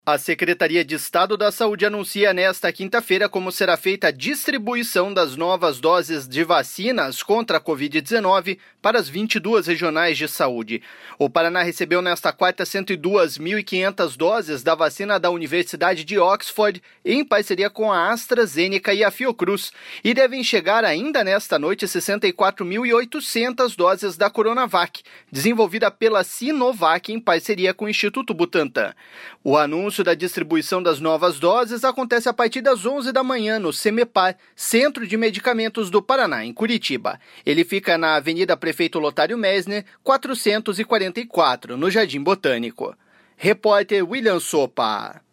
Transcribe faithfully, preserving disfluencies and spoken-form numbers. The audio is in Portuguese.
A Secretaria de Estado da Saúde anuncia nesta quinta-feira como será feita a distribuição das novas doses de vacinas contra a covid dezenove para as vinte e duas regionais de saúde. O Paraná recebeu nesta quarta cento e dois mil e quinhentas doses da vacina da Universidade de Oxford, em parceria com a AstraZeneca e a Fiocruz, e devem chegar ainda nesta noite sessenta e quatro mil e oitocentas doses da Coronavac, desenvolvida pela Sinovac em parceria com o Instituto Butantan. O anúncio da distribuição das novas doses acontece a partir das onze da manhã no CEMEPAR, Centro de Medicamentos do Paraná, em Curitiba. Ele fica na Avenida Prefeito Lotário Messner, quatrocentos e quarenta e quatro, no Jardim Botânico. Repórter William Sopa.